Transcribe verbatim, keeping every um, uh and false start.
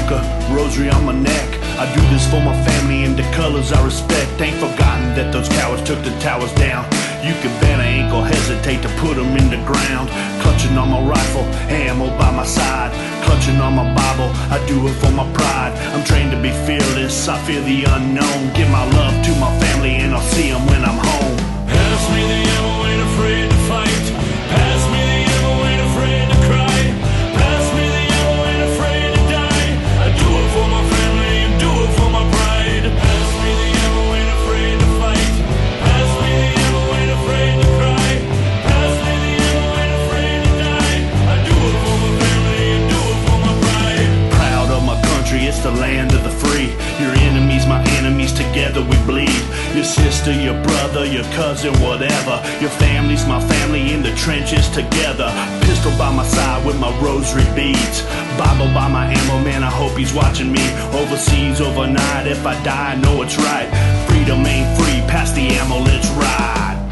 choker, rosary on my neck. I do this for my family and the colors I respect. Ain't forgotten that those cowards took the towers down. You can bet I ain't gon' hesitate to put them in the ground. Clutching on my rifle, ammo by my side. Clutching on my Bible, I do it for my pride. I'm trained to be fearless, I fear the unknown. Give my love to my family and I'll see them when I'm home. Pass me the ammo, ain't afraid to fight. Pass me the ammo, ain't afraid to cry. Pass me the ammo, ain't afraid to die. I do it for my family and do it for my pride. Pass me the ammo, ain't afraid to fight. Pass me the ammo, ain't afraid to cry. Pass me the ammo, ain't afraid to die. I do it for my family and do it for my pride. Proud of my country, it's the land of the free. Your enemies, my enemies, together we bleed. Your sister, your brother, your cousin, whatever. Your family's my family in the trenches together. Pistol by my side with my rosary beads. Bible by my ammo, man, I hope he's watching me. Overseas, overnight, if I die, I know it's right. Freedom ain't free, pass the ammo, let's ride.